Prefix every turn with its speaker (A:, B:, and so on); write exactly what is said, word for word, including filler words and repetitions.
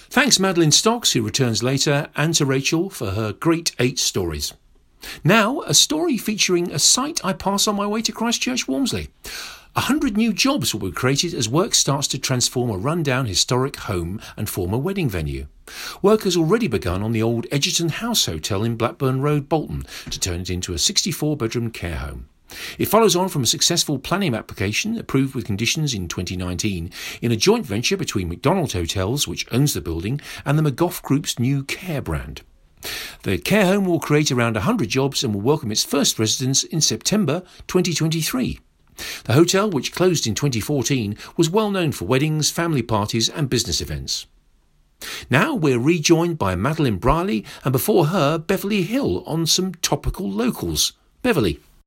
A: Thanks Madeline Stocks, who returns later, and to Rachel for her great eight stories. Now, a story featuring a site I pass on my way to Christchurch, Walmsley. A hundred new jobs will be created as work starts to transform a rundown historic home and former wedding venue. Work has already begun on the old Egerton House Hotel in Blackburn Road, Bolton, to turn it into a sixty-four bedroom care home. It follows on from a successful planning application approved with conditions in twenty nineteen in a joint venture between McDonald Hotels, which owns the building, and the McGough Group's new Care brand. The care home will create around one hundred jobs and will welcome its first residents in September twenty twenty-three. The hotel, which closed in twenty fourteen, was well known for weddings, family parties and business events. Now we're rejoined by Madeline Briley and before her Beverly Hill on some topical locals. Beverly.